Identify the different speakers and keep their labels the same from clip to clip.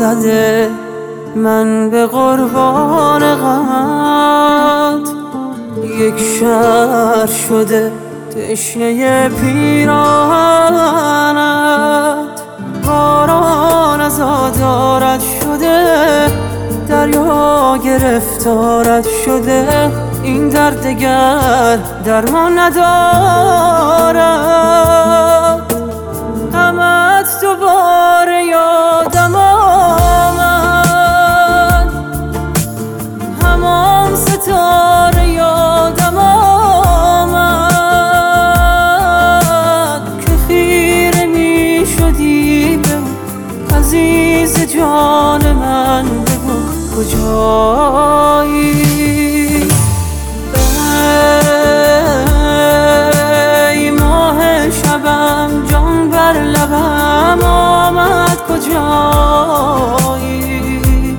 Speaker 1: زده، من به قربان غمت یک شهر شده، تشنه پیراهنت. باران از آزارت شده، دریا گرفتارت شده، این درد دگر درمان ندارد. غمت دوباره یادم آمد، همان ستاره یادم آمد که خیره می شدی به او. عزیز جان من بگو کجایی؟ ای ماه شبم جان بر لبم آمد کجایی؟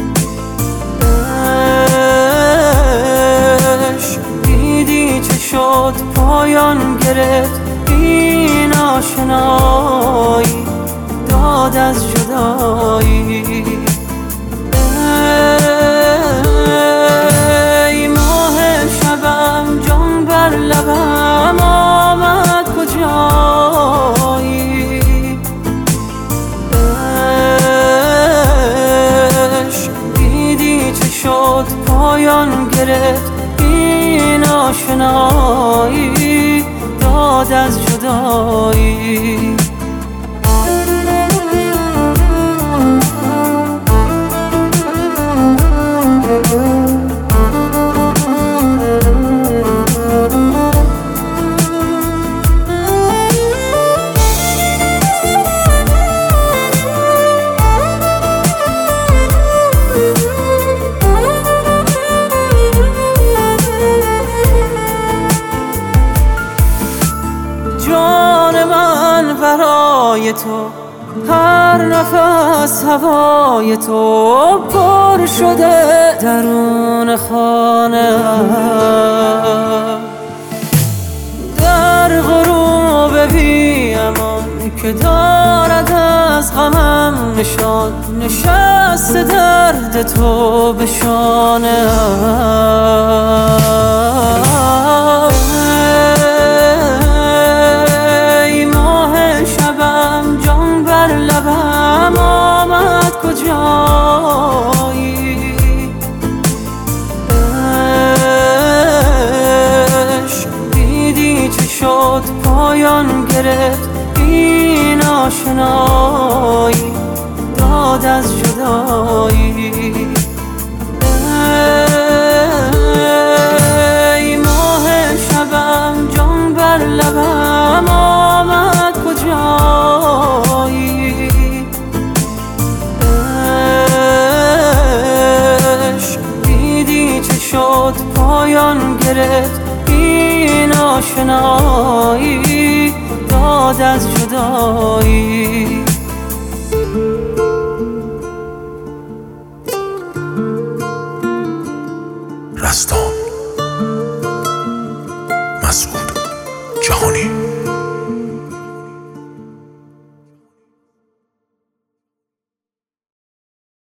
Speaker 1: عشق دیدی چه شد پایان گرفت این آشنایی، داد از جدایی. ای ماه شبم جان بر لبم آمد کجایی؟ عشق دیدی چه شد پایان گرفت این آشنایی، داد از جدایی. جان من برای تو، هر نفس هوای تو پر شده درون خانه. در غروب بی امان که دارد از غمم نشان، نشسته درد تو به شانه. لبم آمد کجایی؟ عشق دیدی چه شد پایان گرفت این آشنایی، داد از جدایی. ای ماه شبم جان بر لبم آمد کجایی؟ شد پایان گرفت این آشنایی، داد از جدایی.
Speaker 2: رستان مسئول